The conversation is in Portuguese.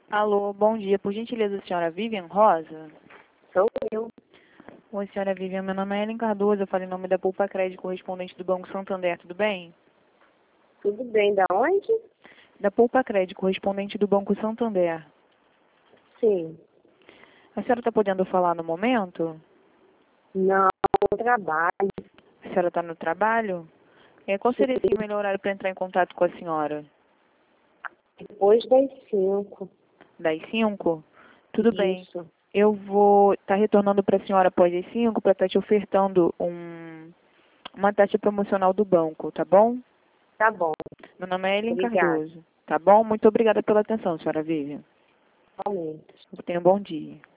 Alô, bom dia. Por gentileza, senhora Vivian Rosa? Sou eu. Oi, senhora Vivian. Meu nome é Ellen Cardoso. Eu falo em nome da Poupa Crédito, correspondente do Banco Santander. Tudo bem? Tudo bem, da onde? Da Poupa Crédito, correspondente do Banco Santander. Sim. A senhora está podendo falar no momento? Não, eu trabalho. A senhora está no trabalho? Qual seria assim, o melhor horário para entrar em contato com a senhora? Depois das 5. Das 5? Tudo bem. Isso. Eu vou estar retornando para a senhora após as 5 para estar te ofertando uma taxa promocional do banco, tá bom? Tá bom. Meu nome é Ellen Obrigada. Cardoso. Tá bom? Muito obrigada pela atenção, senhora Vivian. Realmente. Tenha um bom dia.